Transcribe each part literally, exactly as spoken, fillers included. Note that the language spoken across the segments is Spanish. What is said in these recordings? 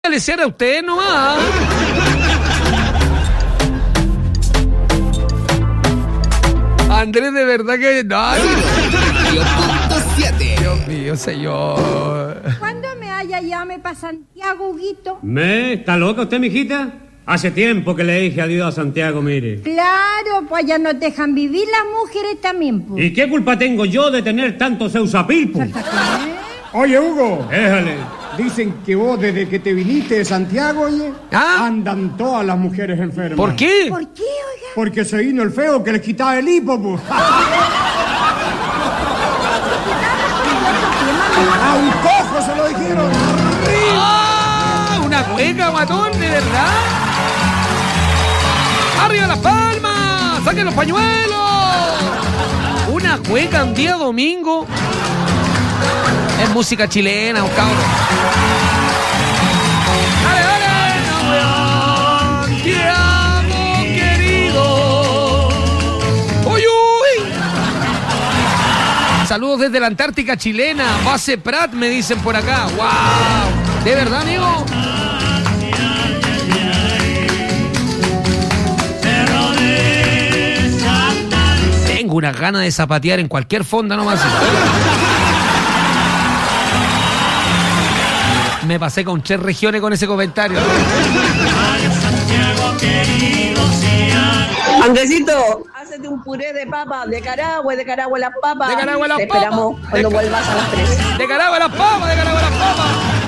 Le cierra a usted nomás. Andrés, de verdad que no. Dios mío, señor. ¿Cuándo me haya llame para Santiago, Huguito? ¿Me? ¿Está loca usted, mijita? Hace tiempo que le dije adiós a Santiago, mire. Claro, pues allá nos dejan vivir las mujeres también, pues. ¿Y qué culpa tengo yo de tener tantos eusapilpos? Oye, Hugo. Déjale. Dicen que vos desde que te viniste de Santiago, oye, ¿Ah? andan todas las mujeres enfermas. ¿Por qué? ¿Por qué, oiga? Porque se vino el feo que les quitaba el hipo, pues. A un cojo se lo dijeron. ¡Ah! Una cueca, guatón, de verdad. ¡Arriba las palmas! ¡Saquen los pañuelos! Una cueca un día domingo. Es música chilena, un cabrón. ¡Dale, dale! ¡No, te amo, querido! ¡Uy, uy! Saludos desde la Antártica chilena. Base Prat, me dicen por acá. ¡Wow! ¿De verdad, amigo? Tengo unas ganas de zapatear en cualquier fonda nomás. Me pasé con tres regiones con ese comentario. Andresito, hácete un puré de papa, de Caragua, de Caragua las papas. De Caragua las Te papas. esperamos cuando De- vuelvas a las tres. De Caragua las papas, de Caragua las papas.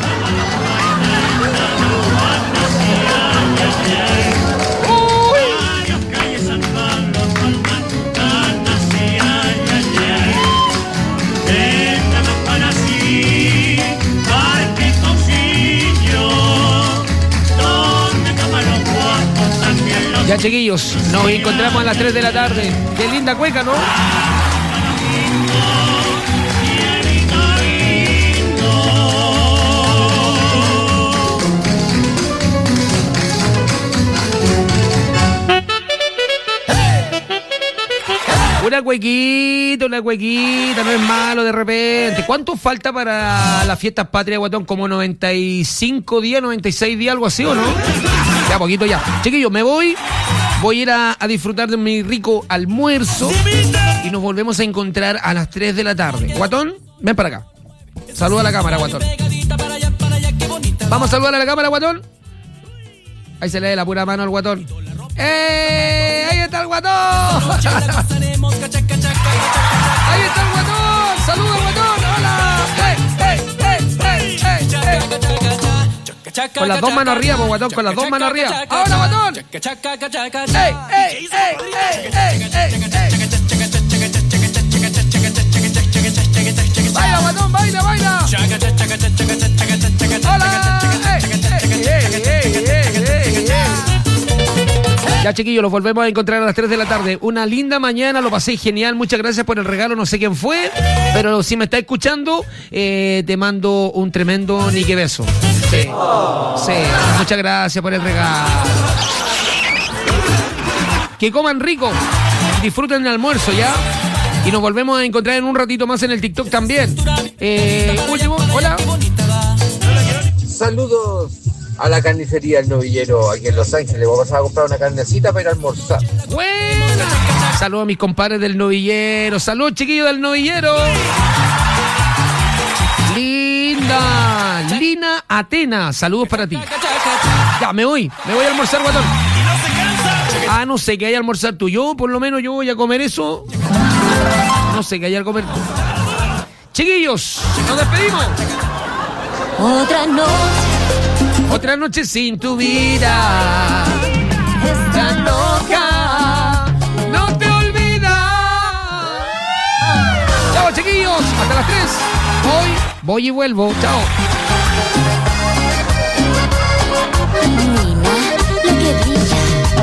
Ya, chiquillos, nos encontramos a las tres de la tarde. Qué linda cueca, ¿no? Una cuequita, una cuequita, no es malo de repente. ¿Cuánto falta para las fiestas patrias, guatón? ¿Como noventa y cinco días, noventa y seis días, algo así, o no? Ya, poquito ya. Chiquillos, me voy. Voy a ir a, a disfrutar de mi rico almuerzo y nos volvemos a encontrar a las tres de la tarde. Guatón, ven para acá. Saluda a la cámara, guatón. Vamos a saludar a la cámara, guatón. Ahí se le da la pura mano al guatón. ¡Eh! ¡Ahí está el guatón! ¡Ahí está el guatón! ¡Saluda, guatón! ¡Hola! ¡Eh, eh, eh, eh, eh, eh! Con las dos manos arriba, pues, guatón, con las dos manos arriba. ¡Ahora, guatón! ¡Ey, ey, ey, ey, ey, ey, ey! ¡Baila, guatón, baila, baila! ¡Hola! ¡Ey, ey, ey, ey, ey, ey! Ya, chiquillos, los volvemos a encontrar a las tres de la tarde. Una linda mañana, lo pasé genial. Muchas gracias por el regalo, no sé quién fue, pero si me está escuchando, eh, te mando un tremendo nique beso. Sí, sí, muchas gracias por el regalo. Que coman rico, disfruten el almuerzo, ¿ya? Y nos volvemos a encontrar en un ratito más en el TikTok también. Eh, último, hola. Saludos a la carnicería El Novillero aquí en Los Ángeles. Vamos a comprar una carnecita para ir a almorzar. Buena. Saludos a mis compadres del Novillero. Saludos, chiquillos del Novillero. Linda. Lina Atena. Saludos para ti. Ya, me voy. Me voy a almorzar, guatón. Ah, no sé qué hay a almorzar tú. Yo, por lo menos, yo voy a comer eso. No sé qué hay a comer. Chiquillos, nos despedimos. Otra noche. Otra noche sin tu vida. Está loca. No te olvidas. Chao, chiquillos. Hasta las tres. Voy, voy y vuelvo. Chao. Nina, lo que brilla.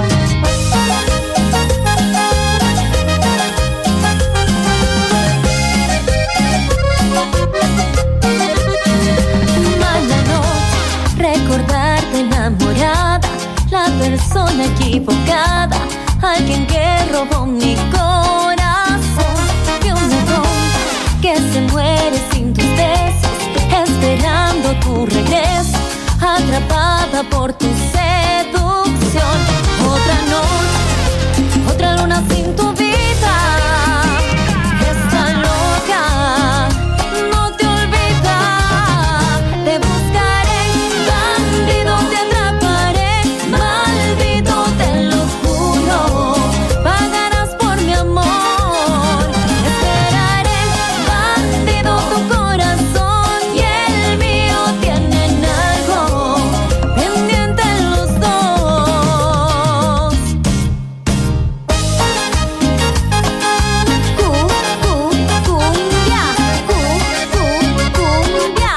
Mala noche, recordarte enamorada, la persona equivocada, alguien que robó mi corazón, que un ladrón que se muere sin tus besos, esperando tu regreso. atrapada por tu seducción. Otra noche, otra luna sin tu vida. Está loca, no te olvida. Te buscaré, bandido, te atraparé. Maldito, te lo juro. Pagarás por mi amor. Esperaré, bandido, tu corazón y el mío tienen algo pendiente los dos. Cu, cu, cumbia, cu, cu, cumbia.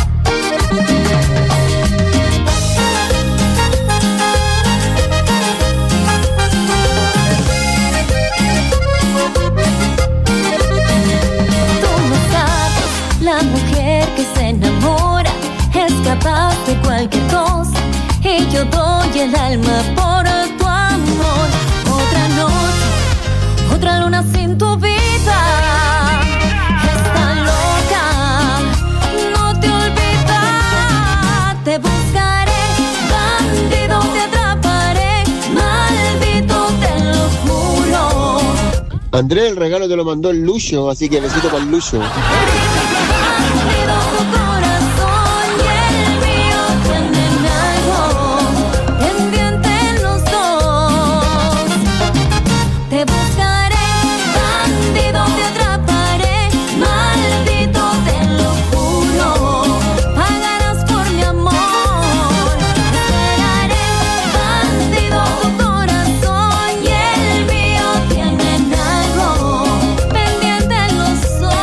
Tú no sabes, la mujer que se enamora es capaz de cualquier cosa, y yo doy el alma por tu amor. Otra noche, otra luna sin tu vida. Está loca, no te olvida. Te buscaré, bandido, te atraparé. Maldito, te lo juro. Andrés, el regalo te lo mandó el Lucho, así que besito para el Lucho. Bandido, tu corazón y el mío tienen algo pendiente los dos. Te buscaré, bandido, te atraparé. Maldito, te lo juro. Pagarás por mi amor. Esperaré, bandido, tu corazón y el mío tienen algo pendiente los dos.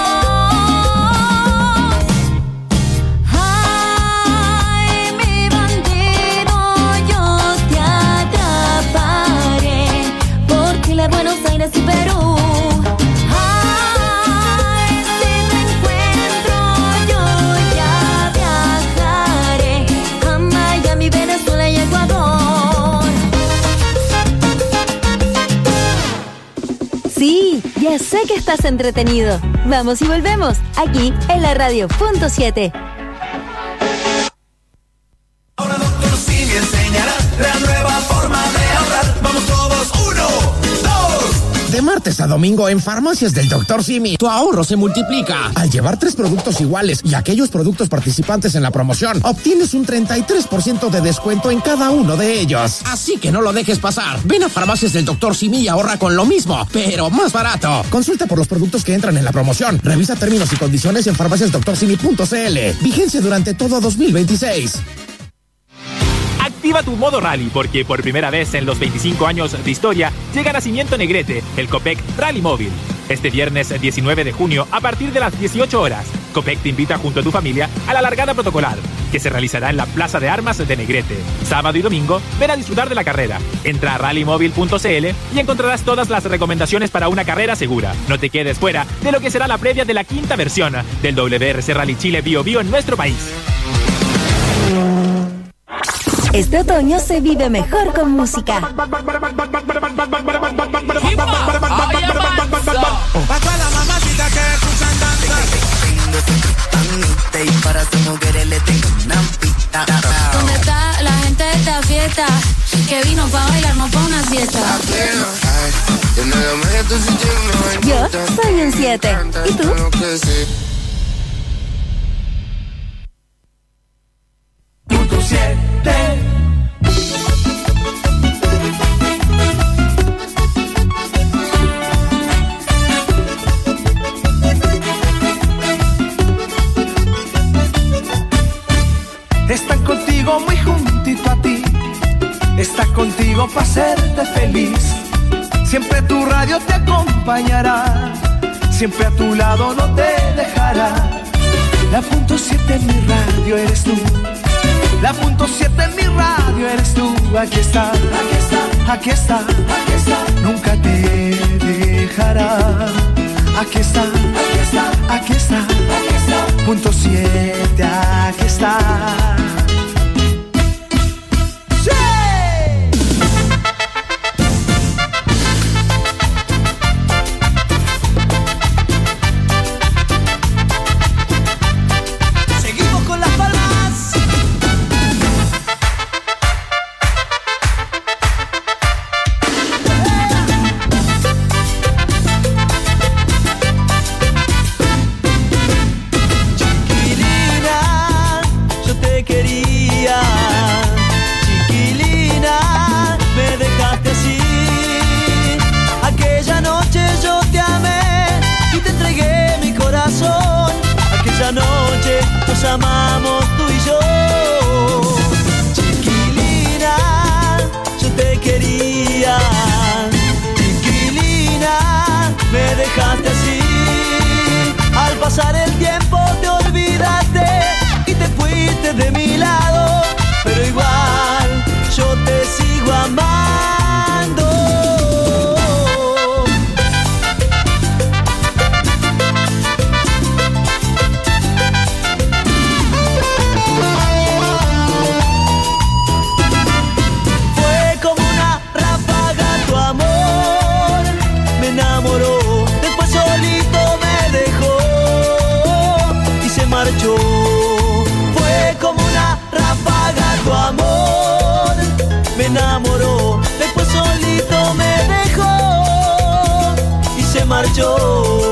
Ay, mi bandido, yo te atraparé por Chile, Buenos Aires y Perú. Ay, si te encuentro, yo ya viajaré a Miami, Venezuela y Ecuador. Sí, ya sé que estás entretenido. Vamos y volvemos, aquí en la radio punto siete. Ahora doctor Simi enseñará la nueva forma de ahorrar. Vamos todos, uno, dos. De martes a domingo en Farmacias del doctor Simi, tu ahorro se multiplica. Al llevar tres productos iguales y aquellos productos participantes en la promoción, obtienes un treinta y tres por ciento de descuento en cada uno de ellos. Así que no lo dejes pasar. Ven a Farmacias del doctor Simi y ahorra con lo mismo, pero más barato. Consulta por los productos que entran en la promoción. Revisa términos y condiciones en farmacias doctor simi punto c l. Vigencia durante todo dos mil veintiséis. Activa tu modo rally porque por primera vez en los veinticinco años de historia llega Nacimiento Negrete, el Copec Rally Móvil. Este viernes diecinueve de junio a partir de las dieciocho horas, Copec te invita junto a tu familia a la largada protocolar, que se realizará en la Plaza de Armas de Negrete. Sábado y domingo, ven a disfrutar de la carrera. Entra a rally móvil punto c l y encontrarás todas las recomendaciones para una carrera segura. No te quedes fuera de lo que será la previa de la quinta versión del W R C Rally Chile Bio Bio en nuestro país. Este otoño se vive mejor con música. Pa' toda la mamacita que escuchan danza. Y para sus mujeres le tengo una pista. ¿Dónde está la gente de esta fiesta? Que vino pa' bailar, no pa' una fiesta. Yo soy un siete. ¿Y tú? Punto siete. Están contigo muy juntito a ti. Está contigo para hacerte feliz. Siempre tu radio te acompañará. Siempre a tu lado no te dejará. La punto siete en mi radio eres tú. La punto siete en mi radio eres tú. Aquí está, aquí está, aquí está, aquí está. Nunca te dejará. Aquí está, aquí está, aquí está, aquí está. Punto siete, aquí está. ¡Sí! Seguimos con las palmas. amamos tú y yo. Chiquilina, yo te quería. Chiquilina, me dejaste así. Al pasar el tiempo te olvidaste y te fuiste de mi lado, pero igual yo te sigo amando. Fue como una ráfaga tu amor, me enamoró, después solito me dejó y se marchó. Fue como una ráfaga tu amor, me enamoró, después solito me dejó y se marchó.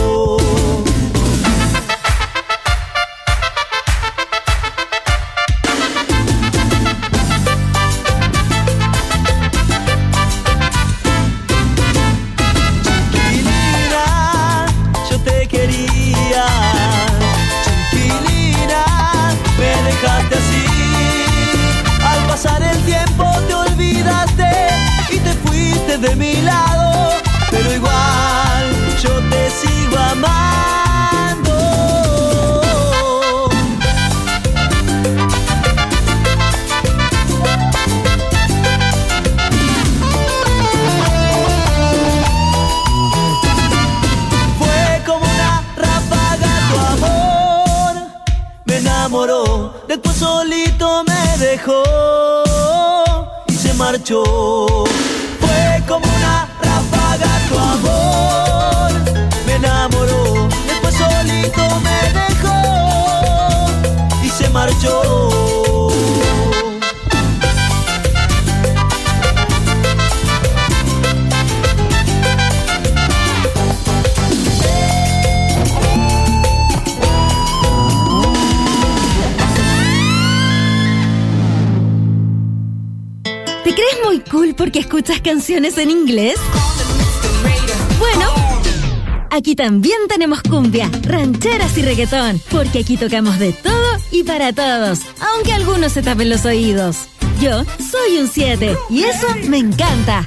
Chiquilina, yo te quería. Chiquilina, me dejaste así. Al pasar el tiempo te olvidaste y te fuiste de mi lado, pero igual yo te sigo amando. Fue como una ráfaga tu amor, me enamoró, después solito me dejó y se marchó. Fue como una ráfaga tu amor, me enamoró, después solito me dejó y se marchó. ¿Te crees muy cool porque escuchas canciones en inglés? Bueno, aquí también tenemos cumbia, rancheras y reggaetón, porque aquí tocamos de todo y para todos, aunque algunos se tapen los oídos. Yo soy un siete y eso me encanta.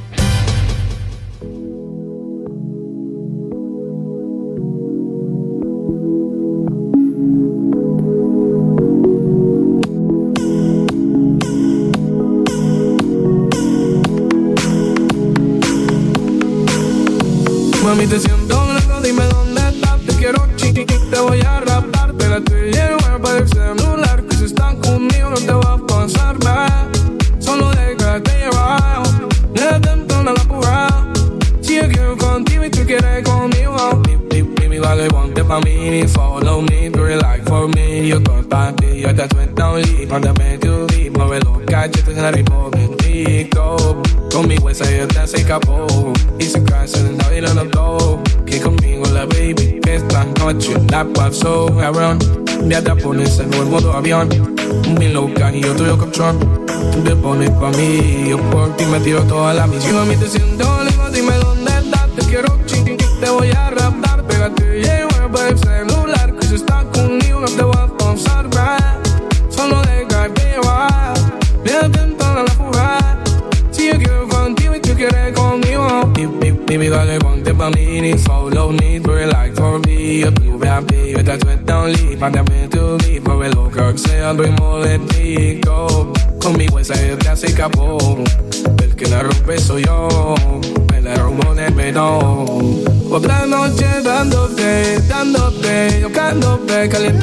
Mami, te siento lejos, dime dónde estás. Te quiero chiqui, te voy a raptar. Pégate y el web para el celular, que si estás conmigo no te va a pasar nada. Solo déjate llevar, déjate entonar la pura. Si yo quiero contigo y tú quieres conmigo, baby, dale, ponte pa' mí. Follow me, do it like for me. Yo todo pa' ti, yo te suelto un lead. Mándame tu beat, mueve los cachetes en el ritmo bendito. Conmigo esa idea se escapó y se casa en la vida los dos. Que conmigo la baby, que esta noche la pasó cabrón. Ya te pones en el modo avión, bien loca y yo tuyo control. Tú te pones pa' mí, yo por ti me tiro toda la misión. Si a mí te siento lejos, dime dónde estás. Te quiero chiqui, te voy a raptar. Pégate y llevo para el celular, que si estás conmigo no te voy a pasar nada. Solo déjate llevar, déjate entrar a la jugada. Si yo quiero contigo y tú quieres conmigo, baby, dale, ponte pa' mí. Follow me, do it like for me. Yo tu baby, yo te suelto un lead. Mándame tu beat, mueve lo que sea el ritmo de tico. Conmigo esa idea se escapó, el que la rompe soy yo. Me la rompo en el menú. Otra noche dándote, dándote, tocándote, caliente,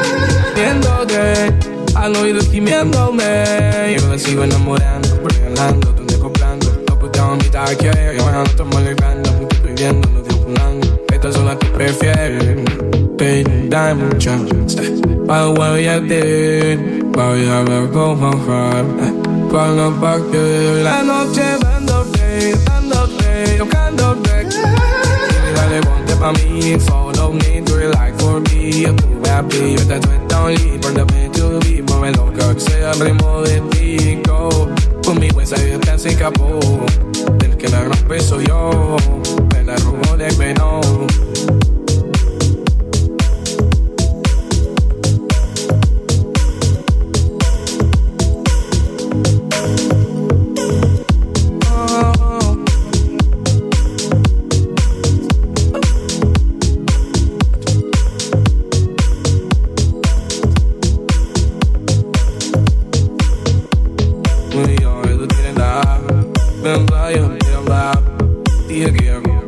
viéndote, al oído gimiéndome. Yo me sigo enamorando, regalando, donde comprando. No put down mi taquilla, yo no estoy molestando. Me estoy viendo, no estoy funando. Estas son las que prefieren. Baby, dame un chance. By the way I did, voy a ver cómo fue. Cuando parte la noche dándote, dándote, tocándote. Baby, dale, ponte pa' mí. Follow me, do it like for me. Yo tu baby, yo te suelto un lead. Mándame tu beat, mueve lo que sea el ritmo de tico. Conmigo esa idea se escapó, del que la rompe soy yo. Me la robó de menú. moet jag är det till där. Men vad jag blir den där. Jag ger mig.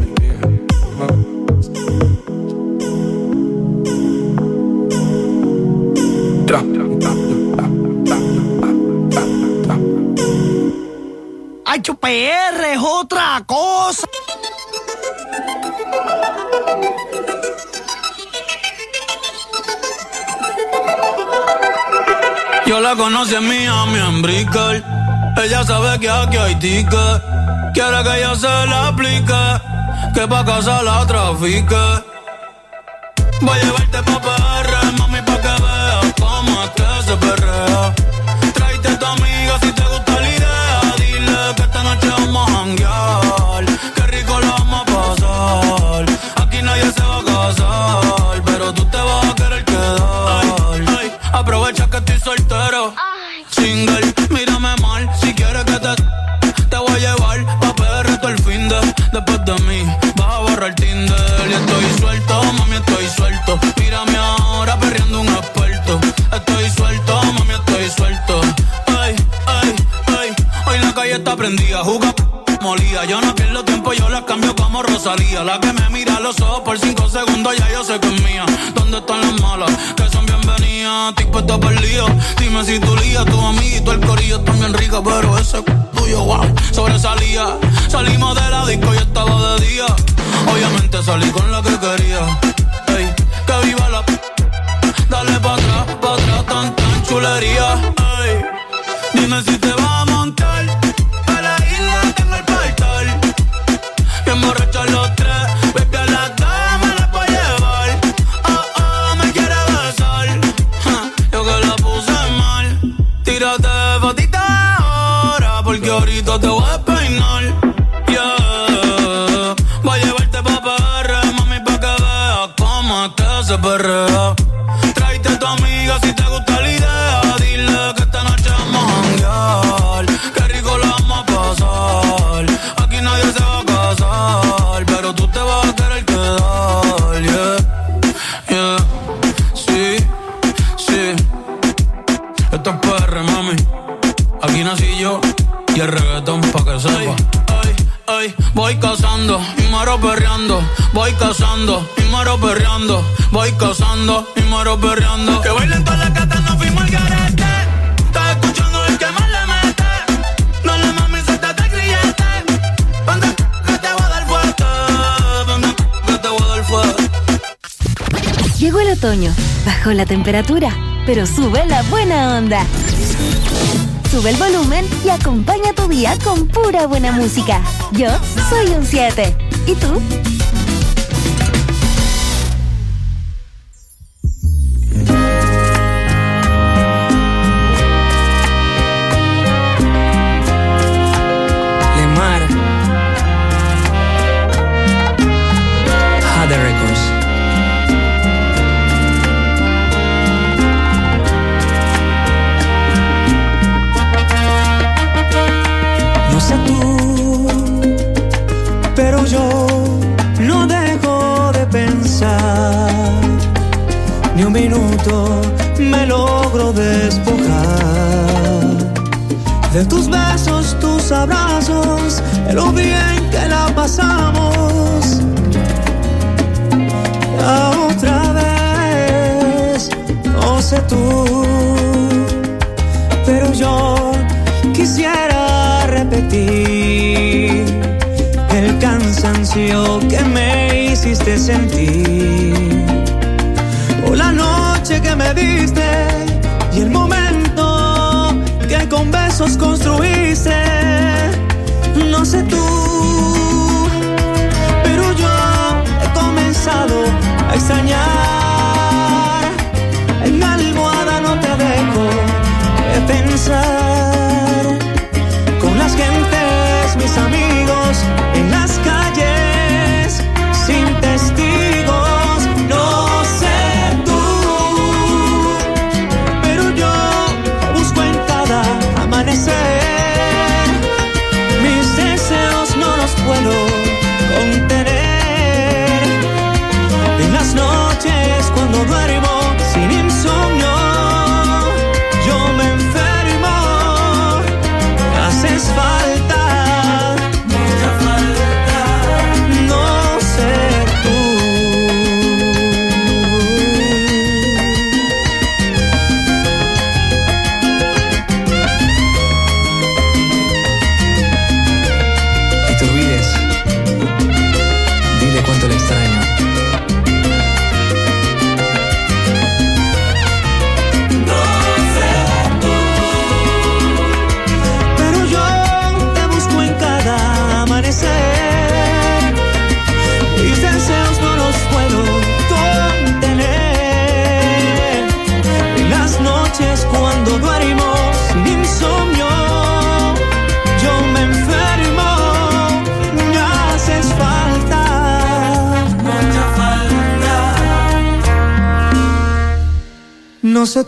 H P R es otra cosa. Yo la conocí en Miami, en Brickell. Ella sabe que aquí hay ticket. Quiere que yo se la aplique, que pa' casa la trafique. Voy a llevarte pa' P R, mami, pa' que veas cómo es que se perrea. Tráete a tu amiga si te gusta la idea. Dile que esta noche vamos a janguear. Qué rico la vamos a pasar. Aquí nadie se va a casar, pero tú te vas a querer quedar. Ay, ay, aprovecha que estoy soltero. Ay. Single, mírame mal. Si quieres que te, te voy a llevar pa' P R todo el fin de. Después de mí vas a borrar Tinder. Y estoy suelto, mami, estoy suelto. Mírame ahora perreando un experto. Estoy suelto, mami, estoy suelto. Ay, ay, ay. Hoy la calle está prendida, juga molía. Yo no pierdo tiempo, yo la cambio como Rosalía. La que me mira a los ojos por cinco segundos, ya yo sé que es mía. ¿Dónde están las malas? Que son bienvenidas. Estoy puesto para el lío. Dime si tu lía, tu amiguito, el corillo están bien rica, pero ese tuyo, wow, sobresalía. Salimos de la disco y estaba de día. Obviamente salí con la que quería. Ey, que viva la p. Dale pa' atrás, pa' atrás, tan tan chulería. Ey, dime si te vas a montar. A la isla tengo el portal. Bien borrachos los tres. Baby, a las dos me la puedo llevar. Oh, oh, me quiere besar. Ja, yo que la puse mal. Tírate fotita ahora, porque ahorita te voy a peinar. Yeah, voy a llevarte pa' P R, mami, pa' que veas cómo es que se perrea. Tráete a tu amiga si te gusta la idea. Dile que esta noche vamos a janguear. Qué rico la vamos a pasar. Aquí nadie se va a casar, pero tú te vas a querer quedar. Yeah, yeah, sí, sí. Esto es P R, mami. Aquí nací yo y el reggaetón pa' que sepa. Ay, ay, voy cazando y muero perreando. Voy cazando y muero perreando. Voy cazando y muero perreando. Que bailen todas las gatas, no fuimos al garete. Estás escuchando el que más le mete. No le mami, suéltate el grillete. Vente que te voy a dar fuerte. Vente que te voy a dar fuerte. Llegó el otoño, bajó la temperatura, pero sube la buena onda. Sube el volumen y acompaña tu día con pura buena música. Yo soy un siete. ¿Y tú? Lemar Jade Records. No sé tú, pero yo no dejo de pensar. Ni un minuto me logro despojar de tus besos, tus abrazos, de lo bien que la pasamos. La otra vez, no sé tú, pero yo quisiera repetir el cansancio que me hiciste sentir, o la noche que me diste y el momento que con besos construiste. No sé tú, pero yo he comenzado a extrañar. En mi almohada no te dejo de pensar, con las gentes, mis amigos, en las calles, sin testigos. No sé tú, pero yo busco en cada amanecer. Mis deseos no los puedo contener. En las noches cuando duermo sin insomnio, yo me enfermo no sé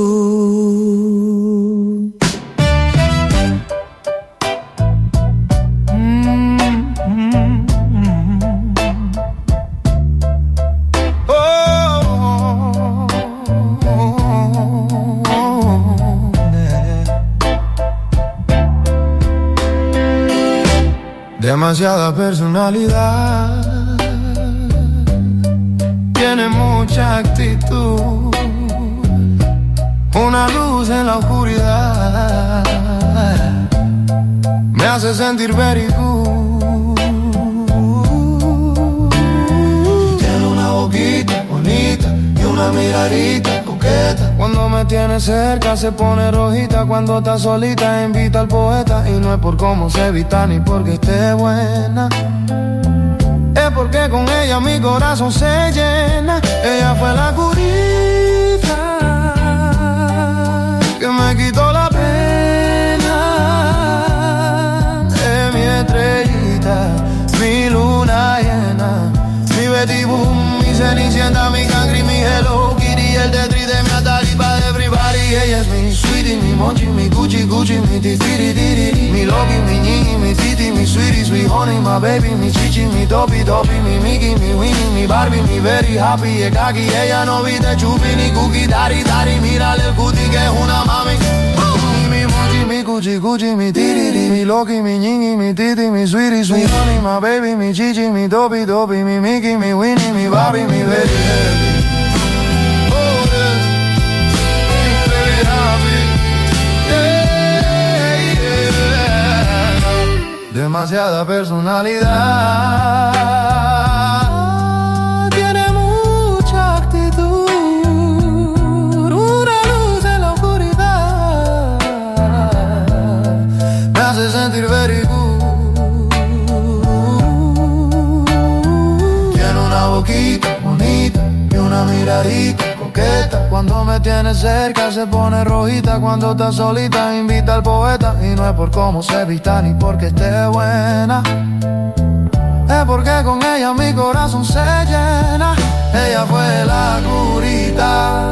tú. Demasiada personalidad, tiene mucha actitud, una luz en la oscuridad, me hace sentir very good. Tiene una boquita bonita y una miradita coqueta. Cuando me tiene cerca se pone rojita, cuando está solita invita al poeta. Y no es por cómo se vista ni porque esté buena, es porque con ella mi corazón se llena. Ella fue la curita que me quitó la pena. Es mi estrellita, mi luna llena, mi Betty Boom, mi Cenicienta, mi Cangri, mi Hello Kitty, el Tetris de mi Atalipa de everybody. Ella es mi sweetie, mi Monchi, mi Gucci, Gucci, mi titiri, tiri, mi Loki, mi Ñi, mi Titi, mi sweetie, sweet honey, my baby, mi Chichi, mi Topi, Topi, mi Mickey, mi Winnie, mi Barbie, mi very happy, es kaki. Ella no viste chupi ni cookie, dari, dari, mírale el cutie que es una mami. Mi Monchi, mi Gucci, Gucci, mi titiri, mi Loki, mi Ñi, mi Titi, mi sweetie, sweet honey, my baby, mi Chichi, mi Topi, Topi, mi Mickey, mi Winnie, mi Barbie, mi very happy. Demasiada personalidad, tiene mucha actitud, una luz en la oscuridad, me hace sentir very good. Tiene una boquita bonita y una miradita coqueta. Cuando me tiene cerca se pone rojita, cuando está solita invita al poeta. Y no es por cómo se vista ni porque esté buena, es porque con ella mi corazón se llena. Ella fue la curita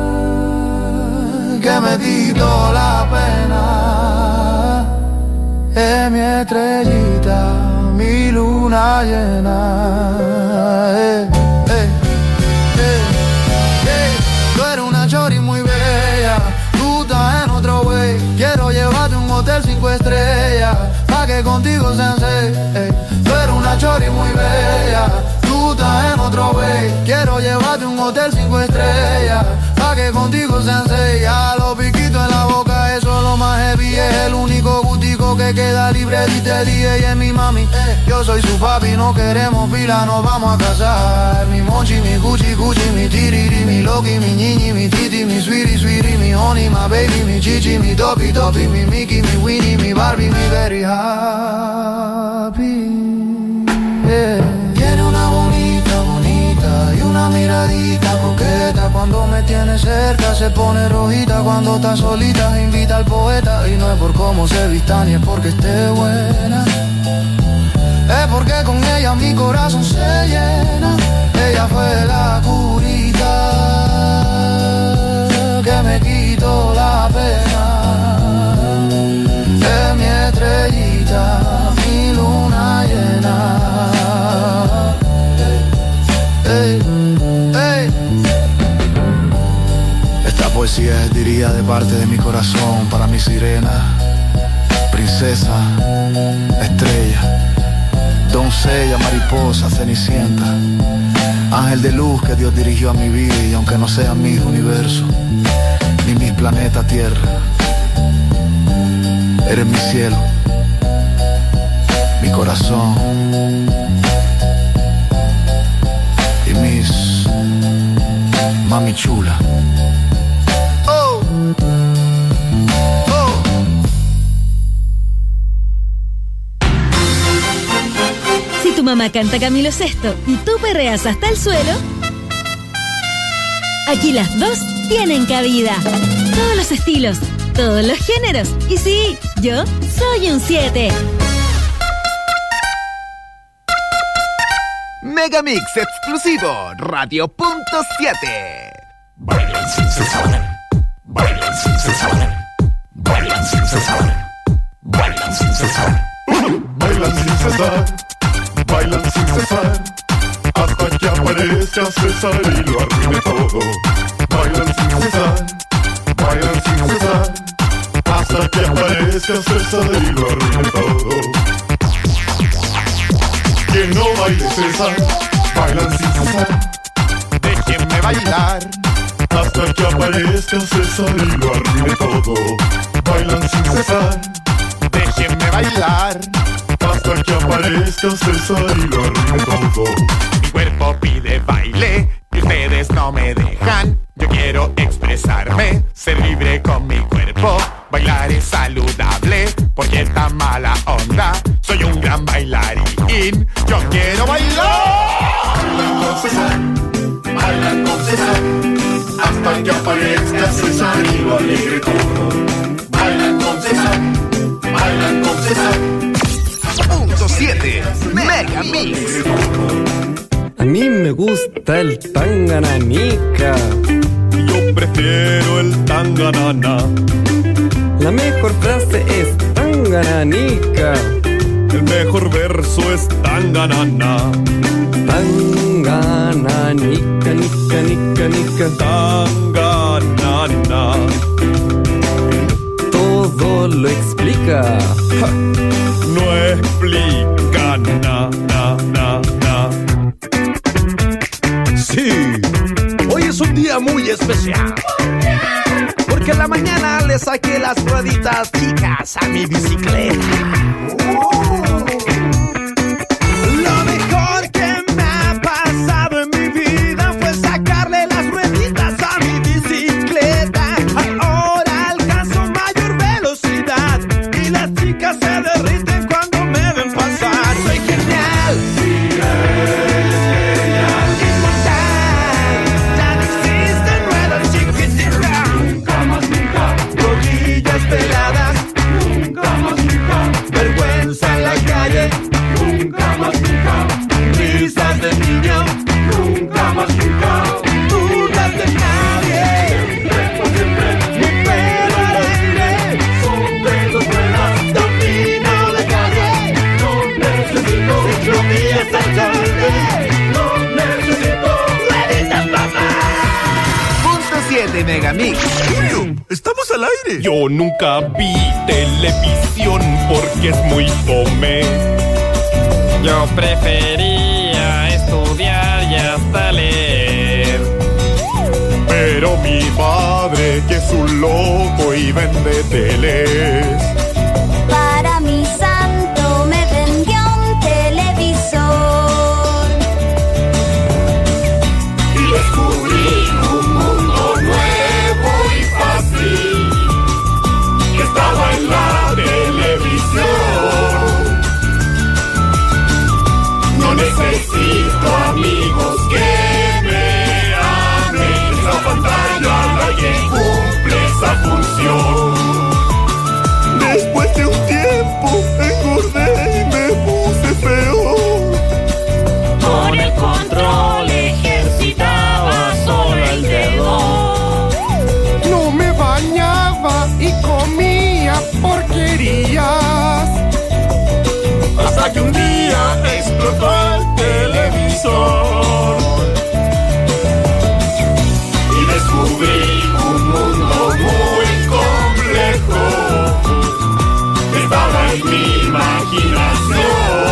que me quitó la pena. Es mi estrellita, mi luna llena. Eh, eh, eh, eh. Tú eres una chori muy bella, tú estás en otro way. Quiero llevarte a un hotel cinco estrellas, pa' que contigo sensei. Eh. Tú eres una chori muy bella, tú estás en otro way. Quiero llevarte a un hotel cinco estrellas, pa' que contigo sensei. A los piquitos en la boca, eso es lo más heavy. Es el único gustico que queda libre. Dite día y es mi mami, eh. Yo soy su papi, no queremos pila, nos vamos a casar. Mi Monchi, mi Gucci, Gucci, mi Tiriri, mi Loki, mi Ñi, mi Titi, mi Sweetie, Sweetie, mi Honey, my baby, mi Chichi, mi Topi, Topi, mi Mickey, mi Winnie, mi Barbie, mi very happy. Yeah. Tiene una bonita, bonita y una miradita coqueta. Cuando me tiene cerca se pone rojita, cuando está solita invita al poeta. Y no es por cómo se vista ni es porque esté buena, es porque con ella mi corazón se llena. Ella fue la curita que me quitó la pena. Es mi estrellita, mi luna llena. Hey, hey. Esta poesía es, diría, de parte de mi corazón para mi sirena, princesa, estrella, doncella, mariposa, cenicienta, ángel de luz que Dios dirigió a mi vida. Y aunque no sea mi universo ni mi planeta Tierra, eres mi cielo, mi corazón y mis mami chula. Oh, oh. Si tu mamá canta Camilo Sesto y tú perreas hasta el suelo, aquí las dos tienen cabida. Todos los estilos, todos los géneros. Y sí, yo soy un siete. Megamix exclusivo, Radio punto siete. Bailan sin cesar, bailan sin cesar, bailan sin cesar, bailan sin cesar, bailan sin cesar, bailan sin cesar, hasta que aparezca César y lo arruine todo. Bailan sin cesar, bailan sin cesar, hasta que aparezca César y lo arruine todo. Que no baile César, bailan sin cesar, déjenme bailar, hasta que aparezca César y lo arruine todo. Bailan sin cesar, déjenme bailar, hasta que aparezca César y lo arruine todo. Mi cuerpo pide baile y ustedes no me dejan. Yo quiero expresarme, ser libre con mi cuerpo. Bailar es saludable, porque esta mala onda. Soy un gran bailarín, yo quiero bailar. Bailan con César, bailan con César, hasta que aparezca César y lo alegre todo. Bailan con César, bailan con César. Punto siete, Mega Mix. A mí me gusta el tangananica. Yo prefiero el tanganana. La mejor frase es tangananica. El mejor verso es tanganana. Tangananica, nica, nica, nica. Tanganana. Todo lo explica. Ja. No explica na, na, na, na. Sí, hoy es un día muy especial, porque en la mañana le saqué las rueditas chicas a mi bicicleta. Lo mejor que me ha pasado en mi vida fue sacarle las rueditas a mi bicicleta. Ahora alcanzo mayor velocidad y las chicas se derriten cuando me ven pasar. Soy genial. Sí, eres genial. Inmortal. Ya no existen ruedas chiquititas. Nunca más, nunca. Rodillas peladas. Nunca más, nunca. Vergüenza en la calle. Nunca más, nunca. Risas de niño. Nunca más, nunca. Dudas de nadie. Siempre, por siempre. Mi pelo al aire. Son de dos ruedas. Domino de calle. No necesito ciclovías al tarde. No necesito rueditas, papá. Punto siete, Megamix. Julio, estamos al aire. Yo nunca vi televisión porque es muy fome. Yo prefería estudiar y hasta leer. Pero mi padre, que es un loco y vende teles. Para mi santo me vendió un televisor. Y descubrí un mundo nuevo y fácil que estaba en la televisión. No necesito amigos que me amen. Esa pantalla la que cumple esa función. Después de un tiempo engordé y me puse feo. Con el control ejercitaba solo el dedo. No me bañaba y comía porquerías. Hasta que un día explotó el televisor y descubrí un mundo muy complejo. Estaba en mi imaginación.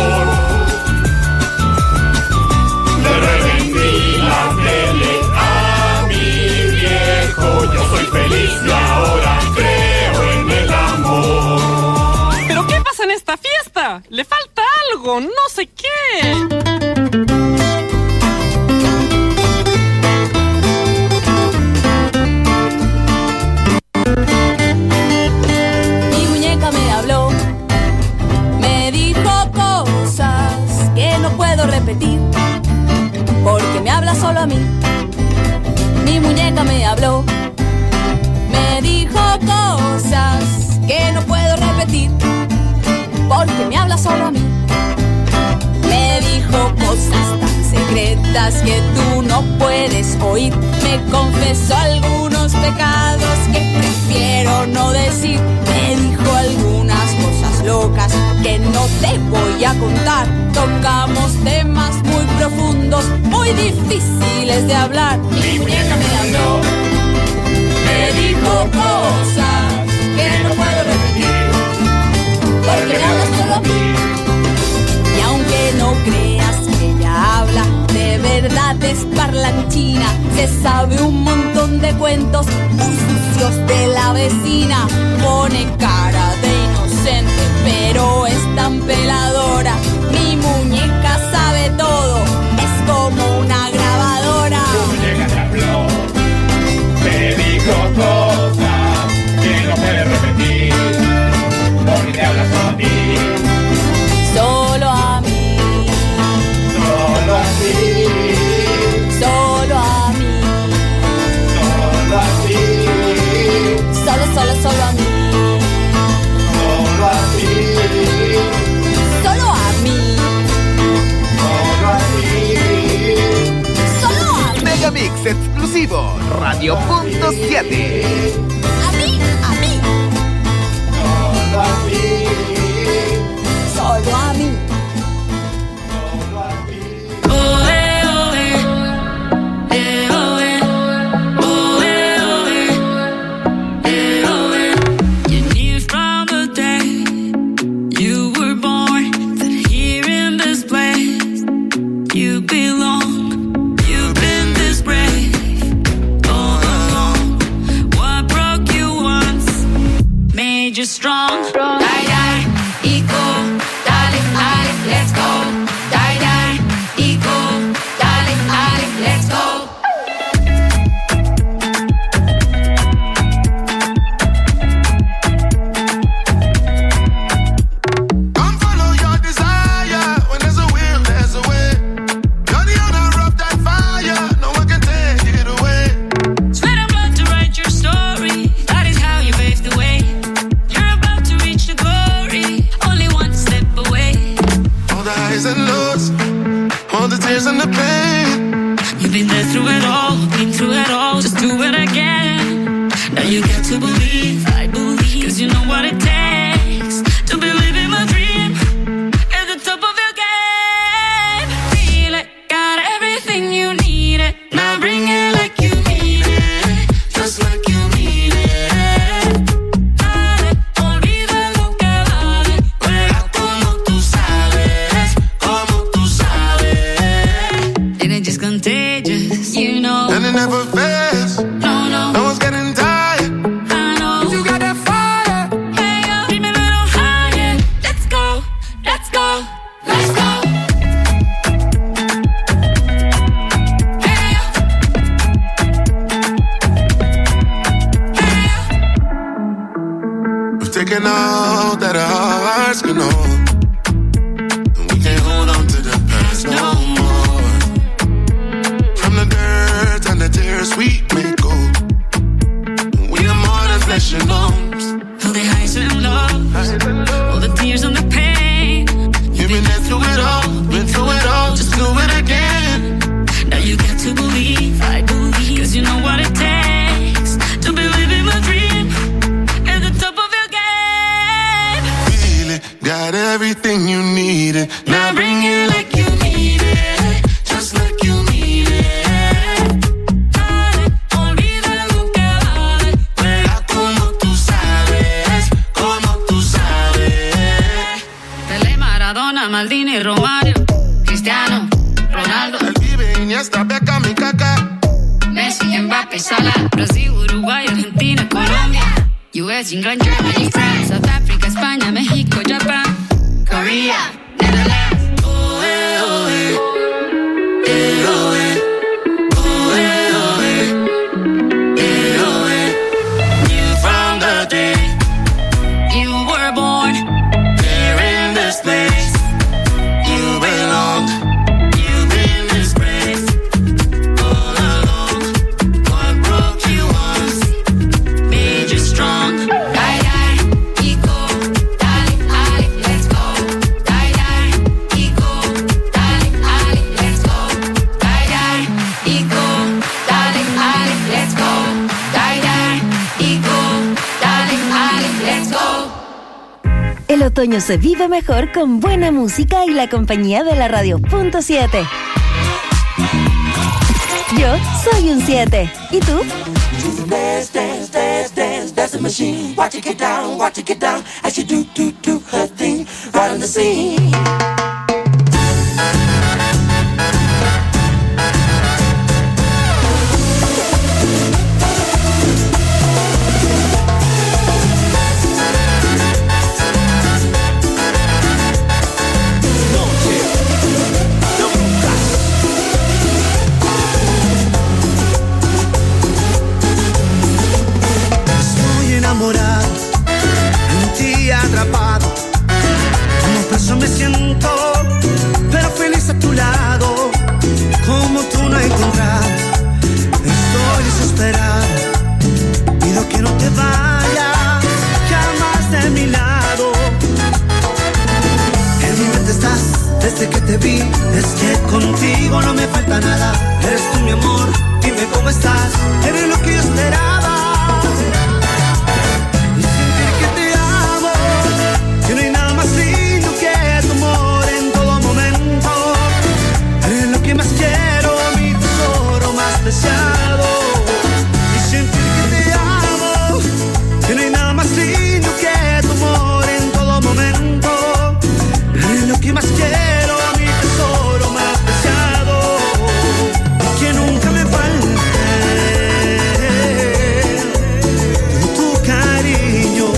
Le revendí la tele a mi viejo. Yo soy feliz y ahora creo en el amor. ¿Pero qué pasa en esta fiesta? Le falta algo, no sé qué. Mi muñeca me habló, me dijo cosas que no puedo repetir, porque me habla solo a mí. Mi muñeca me habló, me dijo cosas que no puedo repetir, porque me habla solo a mí. Me dijo cosas tan secretas secretas que tú no puedes oír. Me confesó algunos pecados que prefiero no decir. Me dijo algunas cosas locas que no te voy a contar. Tocamos temas muy profundos, muy difíciles de hablar. Mi muñeca me habló, me dijo cosas que no puedo repetir, porque me hablas solo a mí. Y aunque no creas que ella habla, de verdad es parlanchina. Se sabe un montón de cuentos muy sucios de la vecina. Pone cara de inocente, pero es tan peladora. Mi muñeca sabe todo, es como una grabadora. Tu muñeca te habló, te dijo cosas que no puedes repetir, porque te habla solo a ti. Solo a mí, solo a ti, solo a mí, solo a ti, solo, solo, solo a mí, solo a ti, solo a mí, solo a ti, solo a mí. Megamix exclusivo, Radio Punto siete. A mí, a mí, solo a ti, solo a mí. Strong, die, die, eco, dale, dale, let's go. Die, die, eco, dale, dale, let's go. Come follow your desire. When there's a will, there's a way. You're the owner of that fire. No one can take it away. Sweat and blood to write your story. That is how you pave the way. And lows, all the tears and the pain. You've been there through it all, been through it all, just do it again. Now you got to believe, I believe, cause you know what it takes to believe in my dream. At the top of your game, feel it, got everything you need it. Now bring it like you mean it, just like you mean it. Dale, olvida lo que vale, juega como tú sabes. Contagious, you know. And it never fails. No, no. No one's getting tired. I know. You got that fire. Hey, yo, leave me a little higher. Let's go, let's go, let's go. Hey, yo. Hey, yo. We've taken all that our hearts can hold. And we can't hold on to the past no more. And the tears we may go. We are more than flesh and bones. All the highs and lows, all the tears and the pain. You've been there through it all, been through it all, just do it again. Now you got to believe, I believe, cause you know what it takes to believe in my dream. At the top of your game, feel it, got everything you needed. Now bring it like you need it, just like you need it. Maldini, Romario, Cristiano, Ronaldo. El Vive, Iniesta, Beckham y Kaká. Messi, Mbappé, Salah. Brasil, Uruguay, Argentina, Colombia. U S, England, Germany, France. South Africa, España, México, Japan. Korea, Netherlands. Oh, eh, oh, eh. Eh, oh, eh. Oh, eh, oh, eh. Eh, oh, eh. Knew from the day you were born there in this place. You belong. You've been disgraced all along. What broke you once made you strong. Die, die, eco, dale, dale, let's go. Die, die. El otoño se vive mejor con buena música y la compañía de la radio punto siete. Yo soy un siete. ¿Y tú? Dance, dance, dance, dance, that's the machine. Watch it get down, watch it get down. As she do, do, do her thing right on the scene. Atrapado, como preso me siento, pero feliz a tu lado, como tú no he encontrado. Estoy desesperado, pido que no te vayas jamás de mi lado. En mi mente estás desde que te vi, es que contigo no me falta nada. Eres tú mi amor, dime cómo estás, eres lo que yo esperaba. Que no hay nada más lindo que tu amor en todo momento. Eres lo que más quiero, mi tesoro más preciado. Y sentir que te amo. Que no hay nada más lindo que tu amor en todo momento. Eres lo que más quiero, mi tesoro más preciado. Y que nunca me falte tu cariño.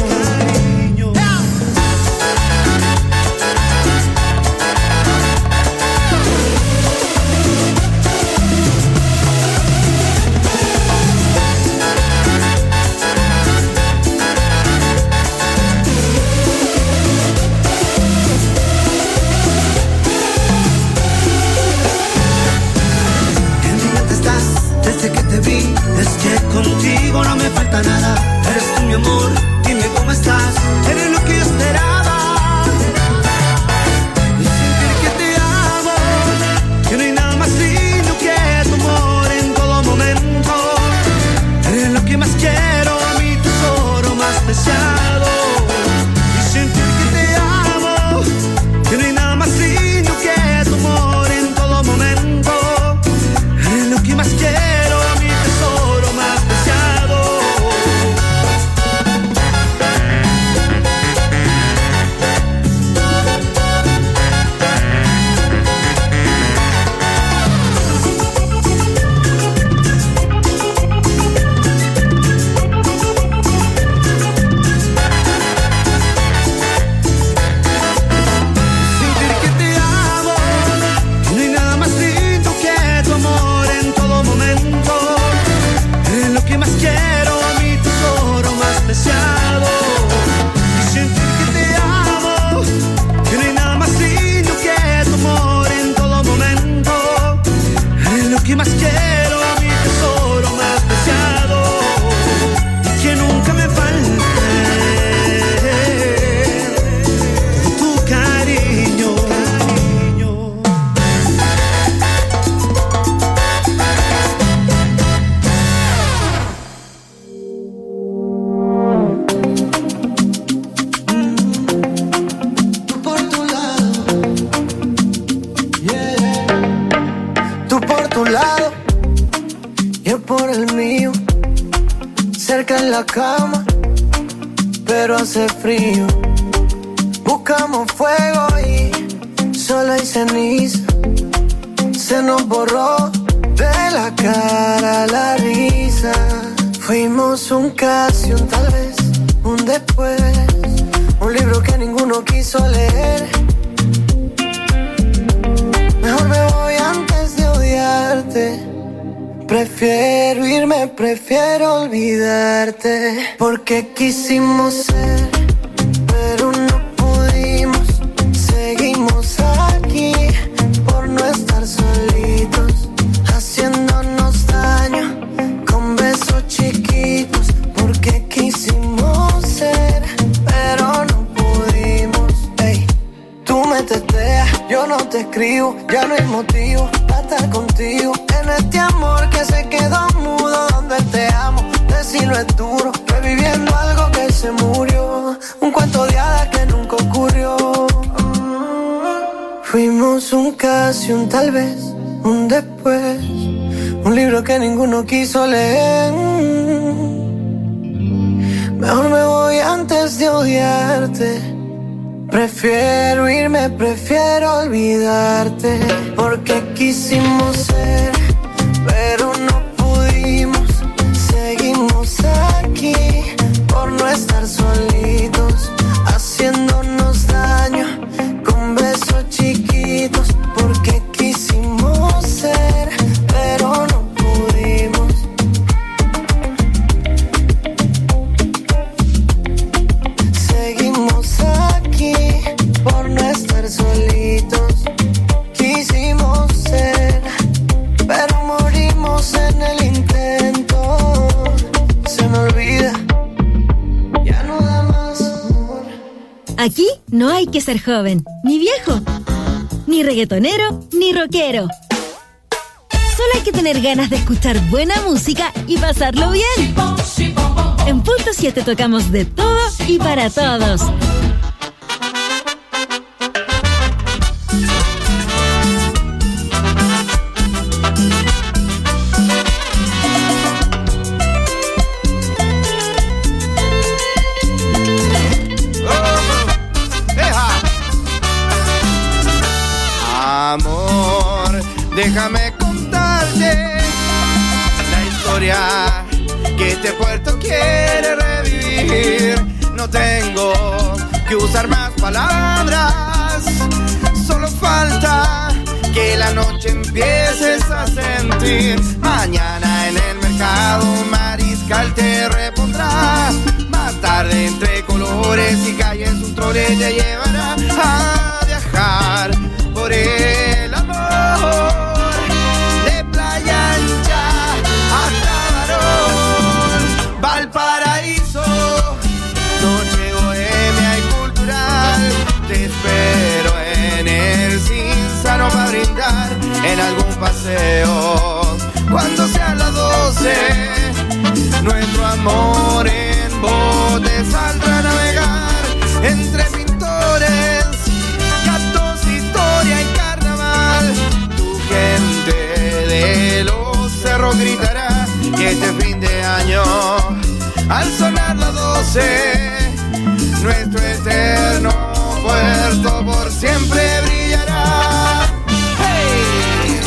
Es que contigo no me falta nada. Eres tú mi amor, dime cómo estás. Eres lo que yo esperaba. Y sentir que te amo. Que no hay nada más lindo que tu amor en todo momento. Eres lo que más quiero, mi tesoro más preciado. Y sentir que te amo. Que no hay nada más lindo que tu amor en todo momento. Eres lo que más quiero. Que más quiero, mi tesoro más preciado. Y que nunca me falte tu cariño. Tú por tu lado, yeah. Tú por tu lado, yo por el mío, cerca en la cama, pero hace frío. Buscamos fuego y solo hay ceniza. Se nos borró de la cara la risa. Fuimos un casi, un tal vez, un después. Un libro que ninguno quiso leer. Mejor me voy antes de odiarte. Prefiero irme, prefiero olvidarte. Porque quisimos ser, pero no pudimos. Seguimos aquí por no estar solitos, haciéndonos daño con besos chiquitos. Porque quisimos ser, pero no pudimos. Ey, tú me teteas, yo no te escribo. Ya no hay motivo para estar contigo en este amor que se quedó mudo. Donde te amo, decirlo es duro. Reviviendo algo que se murió. Un cuento de hadas que nunca ocurrió. Somos un casi, un tal vez, un después, un libro que ninguno quiso leer. Mejor me voy antes de odiarte. Prefiero irme, prefiero olvidarte. Porque quisimos ser, pero no pudimos. Seguimos aquí por no estar solitos, haciéndonos daño con besos chiquitos. Porque quisimos ser, pero no pudimos. Seguimos aquí por no estar solitos. Quisimos ser, pero morimos en el intento. Se me olvida, ya no da más amor. Aquí no hay que ser joven, ni viejo, ni reggaetonero, ni rockero. Solo hay que tener ganas de escuchar buena música y pasarlo bien. En Punto siete tocamos de todo y para todos. Amor, déjame contarte la historia que este puerto quiere revivir. No tengo que usar más palabras, solo falta que la noche empieces a sentir. Mañana en el mercado un mariscal te repondrá. Más tarde entre colores y calles un trole te llevará a viajar por el amor, de Playa Ancha hasta Barón, Valparaíso, noche bohemia y cultural. Te espero en el Cinzano para brindar en algún paseo. Cuando sean las doce, nuestro amor en bote saldrá a navegar entre pintores, historia y carnaval. Tu gente de los cerros gritará que este fin de año, al sonar las doce, nuestro eterno puerto por siempre brillará. ¡Hey!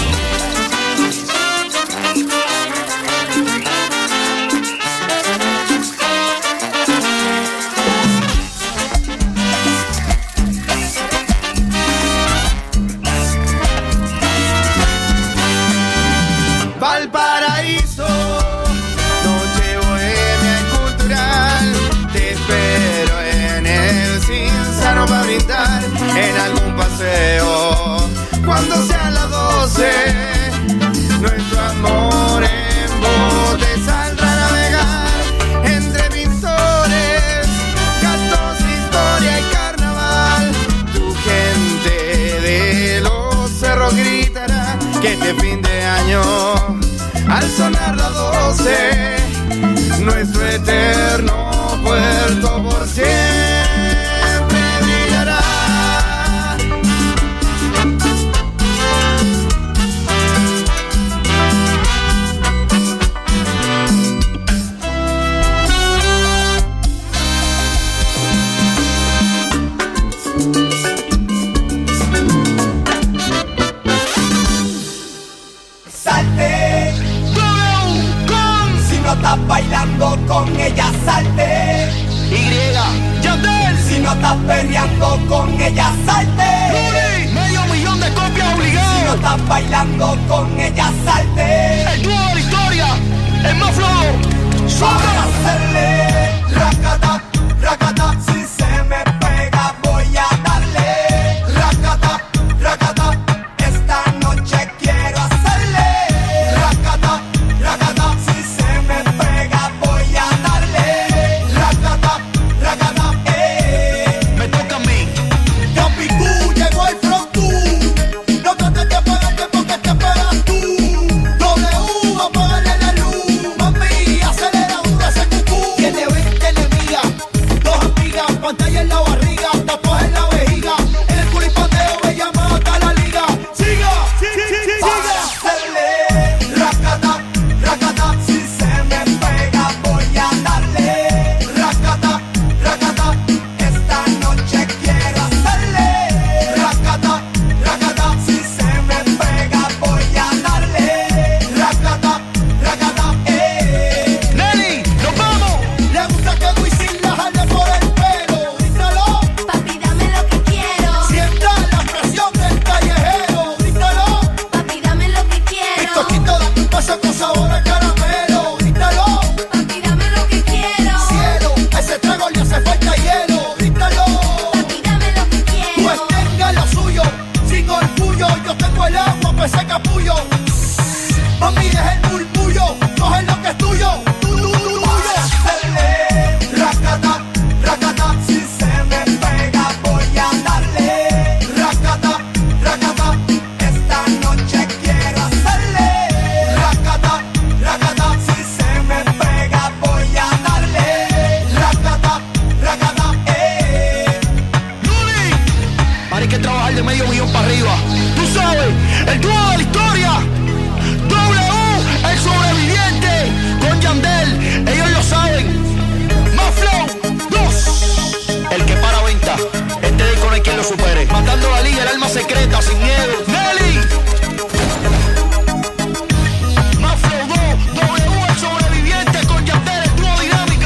Valparaíso, noche bohemia y cultural. Te espero en el Cinzano para brindar en algún paseo. Cuando sean las doce, nuestro amor en bote saldrá a navegar entre pintores, gatos, historia y carnaval. Tu gente de los cerros gritará que este fin de año, al sonar las doce, nuestro eterno puerto por siempre brillará. Salte, si no estás bailando con ella, salte. Y, Yandel, si no estás peleando con ella, salte. Rudy, medio millón de copias obligadas. Si no estás bailando con ella, salte. El dúo de la historia, el más flow. Vamos a hacerle racata, racata. Si se me pega voy a darle racata, racata. Esta noche quiero hacerle racata, racata. Si se me pega voy a darle racata, racata. Eh. Me toca a mí. Yo picu, llegó el front tú. No trates de apagarte porque te apagas tú. W, apágale la luz. Mami, acelera un ese cucú. hay que trabajar de medio millón para arriba. Tú sabes, el dúo de la historia, W, el sobreviviente, con Yandel, ellos lo saben. Más Flow, dos, el que para venta, este disco no hay quien lo supere. Matando a la liga, el alma secreta, sin miedo. Nelly. Más Flow dos, W, el sobreviviente, con Yandel, el dúo dinámico.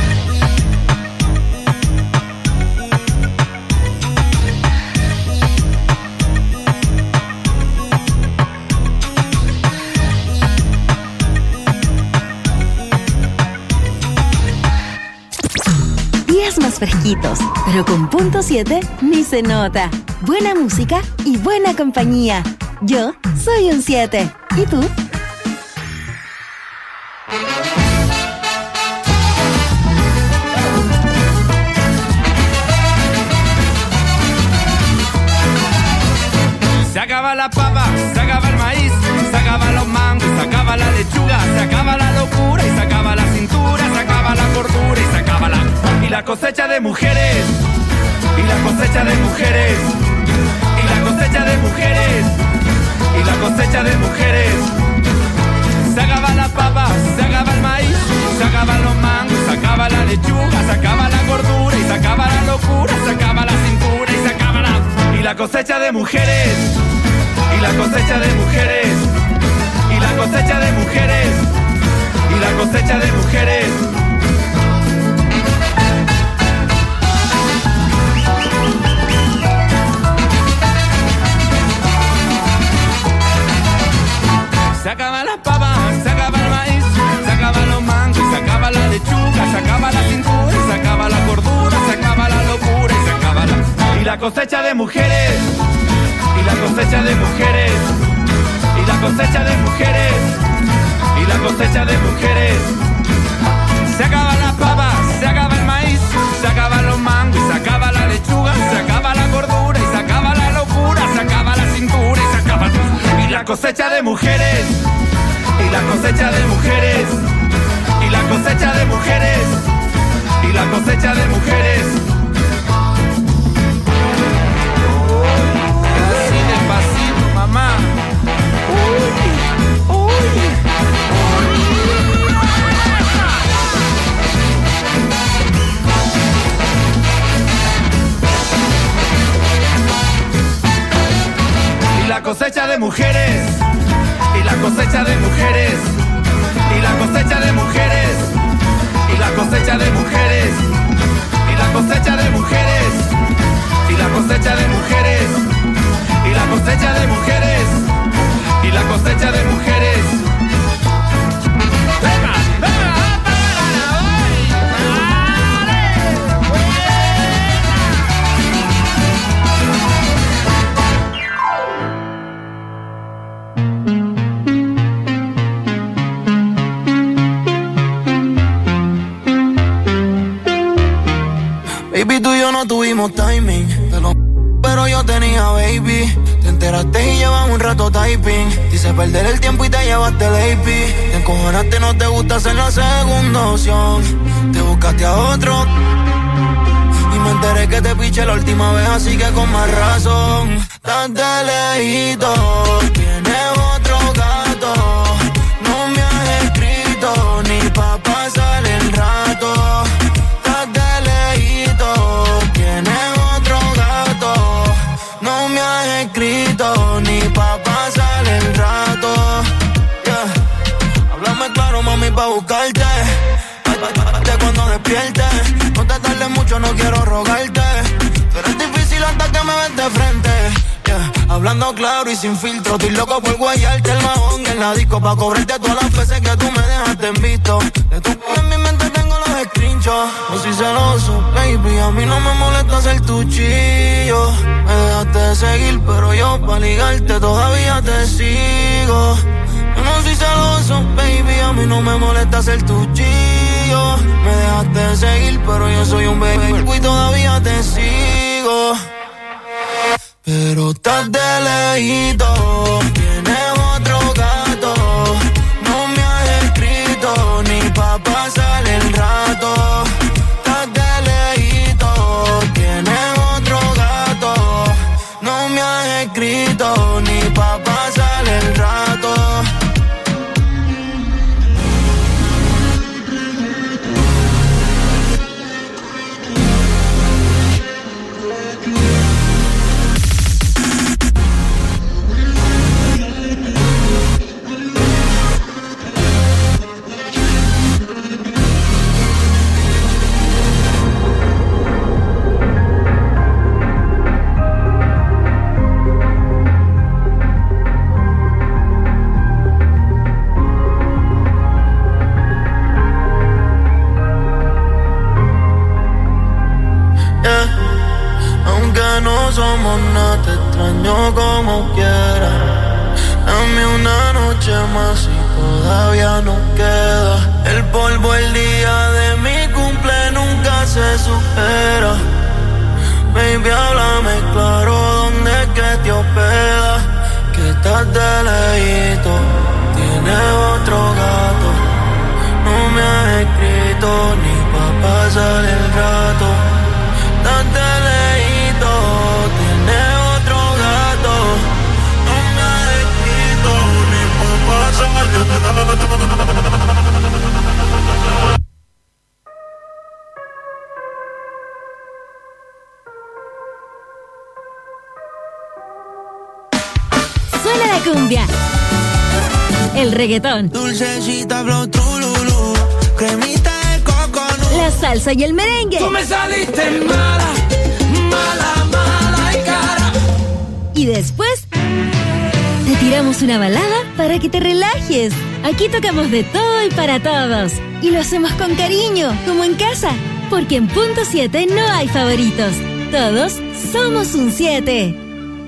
Días más fresquitos, pero con punto siete ni se nota. Buena música y buena compañía. Yo soy un siete. ¿Y tú? Se acaba la papa, se acaba el maíz, se acaba los mangos, se acaba la lechuga, se acaba la locura y se acaba la cintura, se acaba la cordura y se acaba la... Y la cosecha de mujeres, y la cosecha de mujeres, y la cosecha de mujeres, y la cosecha de mujeres. Se acaba la papa, se acaba el maíz, se acaban los mangos, se acaba la lechuga, se acaba la cordura y se acaba la locura, se acaba la cintura y se acaba la... Y la cosecha de mujeres, y la cosecha de mujeres, y la cosecha de mujeres, y la cosecha de mujeres. Se acaba las papas, se acaba el maíz, se acaban los mangos, se acaba la lechuga, se acaba la cintura, y se acaba la cordura, se acaba la locura y se acaba la... Y la cosecha de mujeres, y la cosecha de mujeres, y la cosecha de mujeres, y la cosecha de mujeres. Se acaban las papas, se acaba el maíz, se acaban los mangos, se acaba la lechuga, se acaba la cordura y se acaba la locura, se acaba la cintura y se acaba... Y la cosecha de mujeres, y la cosecha de mujeres, y la cosecha de mujeres, y la cosecha de mujeres. Así despacito, mamá. Uy, uy, Y la cosecha de mujeres, y la cosecha de mujeres, y la cosecha de mujeres, y la cosecha de mujeres, y la cosecha de mujeres, y la cosecha de mujeres, y la cosecha de mujeres, y la cosecha de mujeres. ¡Venga, venga! Baby, tú y yo no tuvimos timing, te lo... pero yo tenía baby. Te enteraste y llevas un rato typing. Dice perder el tiempo y te llevaste el A P. Te encojonaste, no te gusta hacer la segunda opción. Te buscaste a otro y me enteré que te piché la última vez, así que con más razón. Estás de lejito, tienes otro gato. No me has escrito ni pa' pasar el rato. Escrito ni pa' pasar el rato, yeah. Háblame claro, mami, pa' buscarte. De cuando despiertes, no te tardes mucho, no quiero rogarte. Pero es difícil hasta que me ves de frente, yeah. Hablando claro y sin filtro, estoy loco por guayarte el mahón en la disco, pa' cobrarte todas las veces que tú me dejaste en visto. De tu en mi mente tengo los screenshots. No soy celoso, baby, a mí no me molesta ser tu chillo. Me dejaste de seguir, pero yo pa' ligarte todavía te sigo. Yo no soy celoso, baby, a mí no me molesta ser tu chillo. Me dejaste de seguir, pero yo soy un baby y todavía te sigo. Pero estás de lejito, tienes otro gato. No me has escrito ni pa' pasar el rato. Estás de lejito, tienes otro gato. que no somos nada, te extraño como quiera. Dame una noche más y todavía nos queda. El polvo el día de mi cumple nunca se supera. Baby, háblame claro, ¿dónde es que te hospedas? Que estás de lejito, tienes otro gato. No me has escrito ni pa' pasar el rato. Estás de lejito, tienes otro gato. No me has escrito ni pa' pasar el rato. Suena la cumbia, el reggaetón, dulcecita flow trululú, cremita de coconut, la salsa y el merengue. Tú me saliste mala, mala, mala y cara. Y después te tiramos una balada para que te relajes. Aquí tocamos de todo y para todos. Y lo hacemos con cariño, como en casa. Porque en Punto siete no hay favoritos. Todos somos un siete.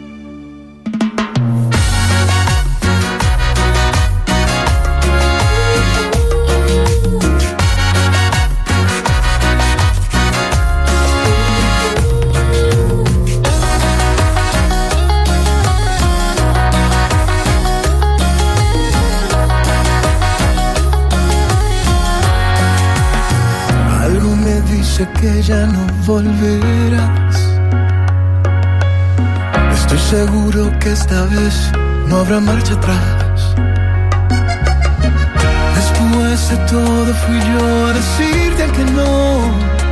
Que ya no volverás. Estoy seguro que esta vez no habrá marcha atrás. Después de todo fui yo a decirte que no.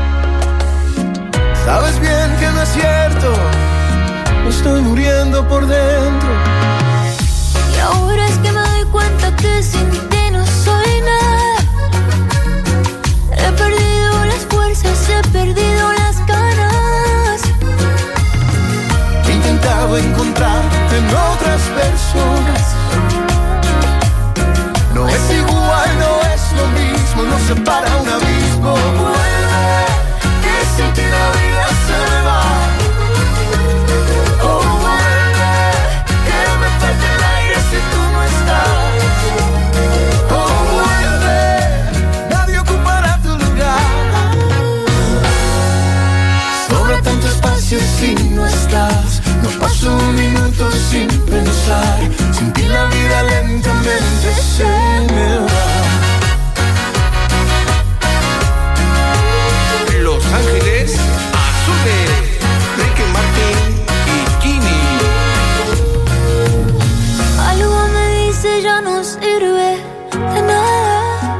Sabes bien que no es cierto, me estoy muriendo por dentro. Y ahora es que me doy cuenta que sin ti no soy nada. He perdido las fuerzas, he perdido las ganas. He intentado encontrarte en otras personas. No es igual, no es lo mismo, nos separa un abismo. Vuelve, que sin ti la vida se me va. Oh, vuelve, que me falta el aire si tú no estás. Oh, vuelve, nadie ocupará tu lugar. Sobra tanto espacio si no estás. No paso un minuto sin pensar. Sin ti la vida lentamente se me va. Los Ángeles Azules, Ricky Martin y Kini. Algo me dice ya no sirve de nada.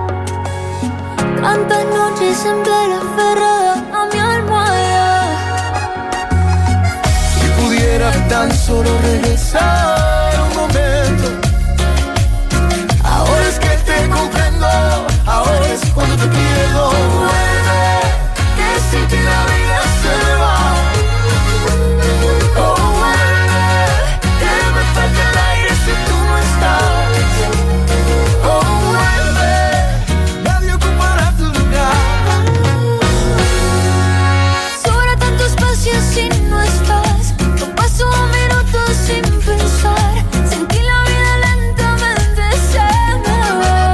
Tantas noches en vela aferrada a mi almohada. Si pudiera tan solo regresar un momento. Ahora es que te comprendo, ahora es cuando te pierdo. Vuelve, que sin ti la vida se me va. Oh, vuelve, que me falta el aire si tú no estás. Oh, vuelve, nadie ocupará tu lugar. Sobra tanto espacio si no estás. No paso un minuto sin pensar. Sin ti la vida lentamente se me va.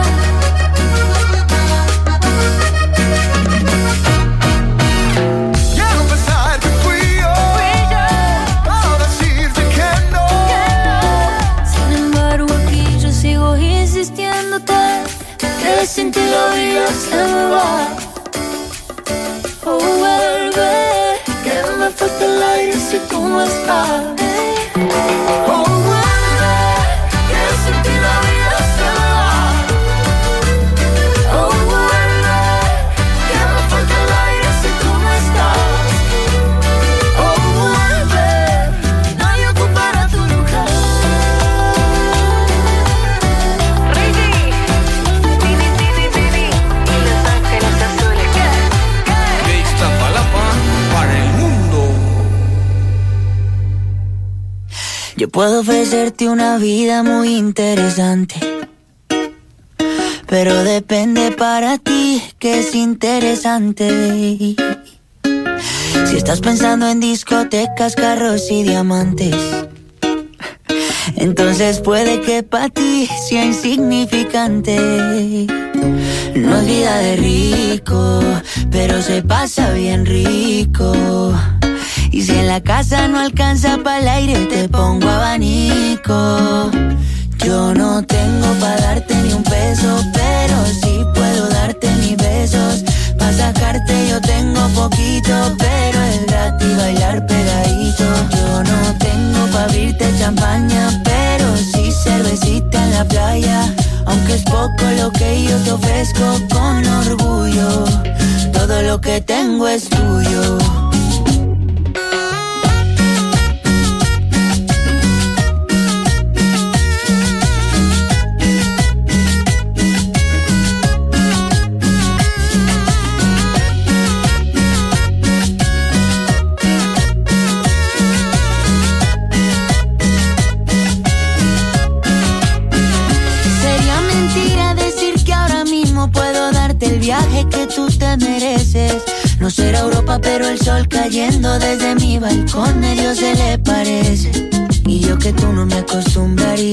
Ya no pensar que fui yo, ahora decirte que no. Sin embargo aquí yo sigo insistiéndote que sin ti la vida se me va. Oh, vuelve, que me falta el aire si tú no estás. Oh, vuelve, que sin ti la vida se me va. Oh, vuelve, que me falta el aire si tú no estás. Oh, vuelve, nadie ocupará tu lugar. Ricky, Tini, Tini, Tini, y Los Ángeles Azules. De Iztapalapa para el mundo. Yo puedo ofrecerte una vida muy interesante, pero depende para ti que es interesante. Si estás pensando en discotecas, carros y diamantes, entonces puede que para ti sea insignificante. No es vida de rico, pero se pasa bien rico. Y si en la casa no alcanza para el aire, te pongo abanico. Yo no tengo para darte ni un peso, pero sí puedo darte mis besos. Pa' sacarte yo tengo poquito, pero es gratis bailar pegadito. Yo no tengo pa' abrirte champaña, pero sí cervecita en la playa. Aunque es poco lo que yo te ofrezco con orgullo, todo lo que tengo es tuyo. El viaje que tú te mereces. No será Europa, pero el sol cayendo desde mi balcón medio se le parece. Y yo que tú no me acostumbraría